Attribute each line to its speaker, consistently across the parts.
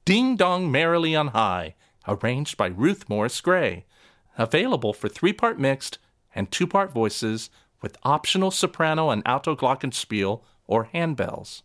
Speaker 1: Ding Dong Merrily on High, arranged by Ruth Morris Gray. Available for 3-part mixed and 2-part voices with optional soprano and alto glockenspiel or handbells.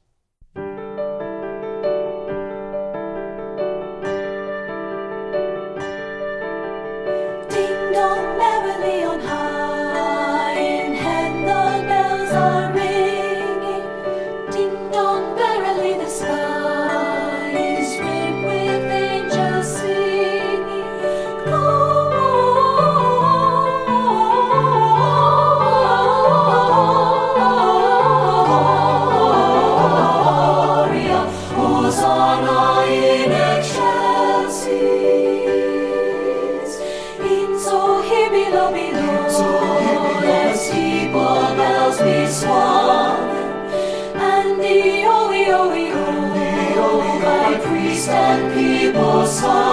Speaker 2: Ding dong merrily on high, in heaven the bells are ringing. Ding dong merrily the sky is ribbed with angels singing. Gloria, Hosanna in excelsis. In so hibilo below, let steeple bells be swung, and the oi oi oi by priest and people sung.